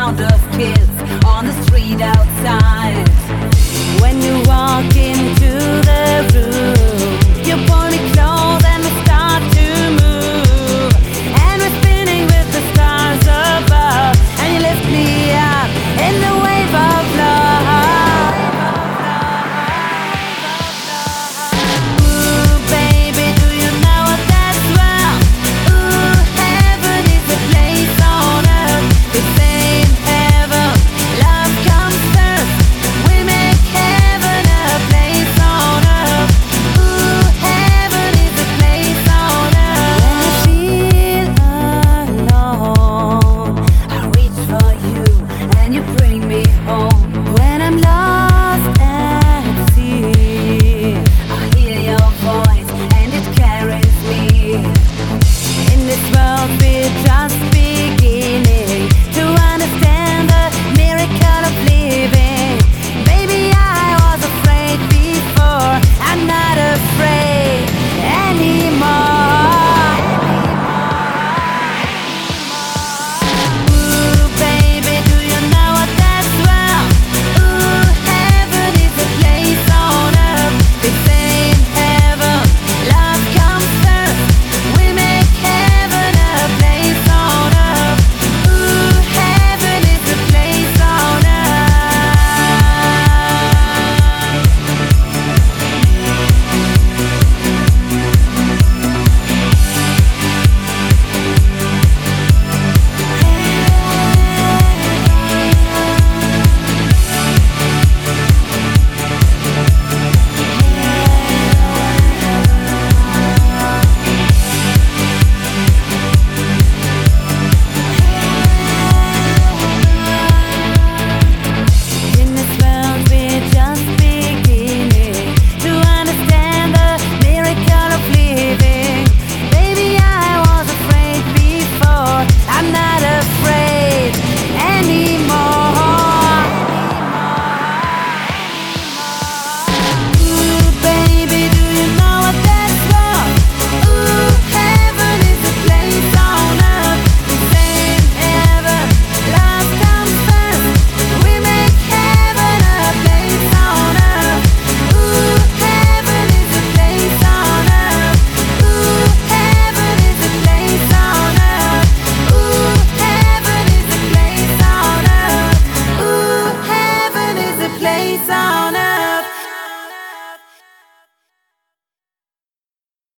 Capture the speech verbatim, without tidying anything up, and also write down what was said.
sound of kids on the street outside. When you walk into the room, you point me close and we start to move, and we're spinning with the stars above, and you lift me up in the wave of love. Ooh, baby, do you know what that's worth? Ooh, heaven is a place on earth. We say in heaven, love comes first. We make heaven a place on earth. Ooh, heaven is a place on earth. When you feel alone, I reach for you and you bring me home.